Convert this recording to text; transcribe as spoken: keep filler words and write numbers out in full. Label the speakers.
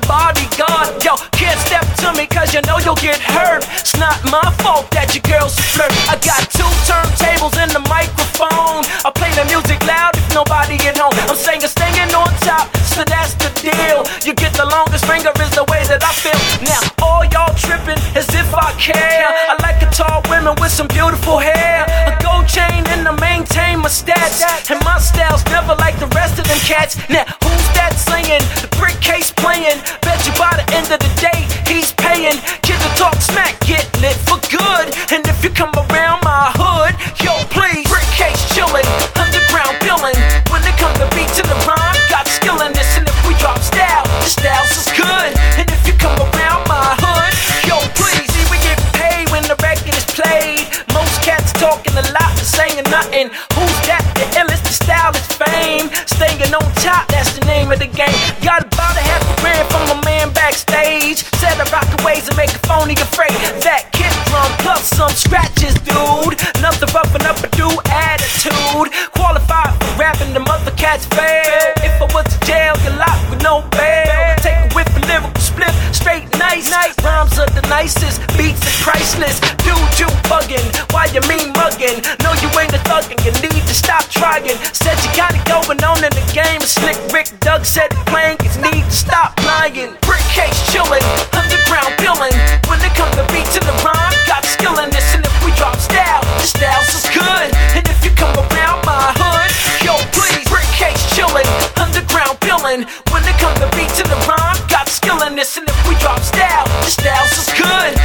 Speaker 1: bodyguard. Yo, can't step to me cause you know you'll get hurt. It's not my fault that your girl's a flirt. I got two turntables and the microphone. I play the music loud if nobody at home. I'm saying staying on top, so that's the deal. You get the longest finger is the way that I feel. Now all y'all tripping as if I care. I like a tall women with some beautiful hair, a gold chain and I maintain my stats. And my style's never like the rest of them cats. Now who's that singing? The brick case playing. Bet you by the end of the day he's paying. Kids will talk smack, get lit for good. And if you come around my hood, yo please, brick case chillin', underground billin'. When it comes to beats and the rhyme, got skill in this. And if we drop style, the styles is good. And if you come around my hood, yo please, see we get paid when the record is played. Most cats talking a lot and saying nothing. Who's that? The illest, the style is fame. Staying on top, that's the name of the game. Got about a half a grand from a man backstage. Said I rock the ways and make a phony afraid. That kick drum plus some scratches, dude. Nothing roughing up a do attitude. Qualified for rapping, the mother cats fail. If I was to jail, you're locked with no bail. Take a whiff of lyrical split, straight nice. Rhymes are the nicest, beats are priceless. Dude, you bugging, why you mean mugging? No, you ain't a thuggin', you need to stop trying. Said you got it going on in the game. Slick Rick Doug said the playing kids need to stop lying. Brick case chillin', underground billin'. When it comes to beats and the rhyme, got skill in this. And if we drop style, the styles is good. And if you come around my hood, yo please, brick case chillin', underground billin'. When it comes to beats and the rhyme, got skill in this. And if we drop style, the styles is good.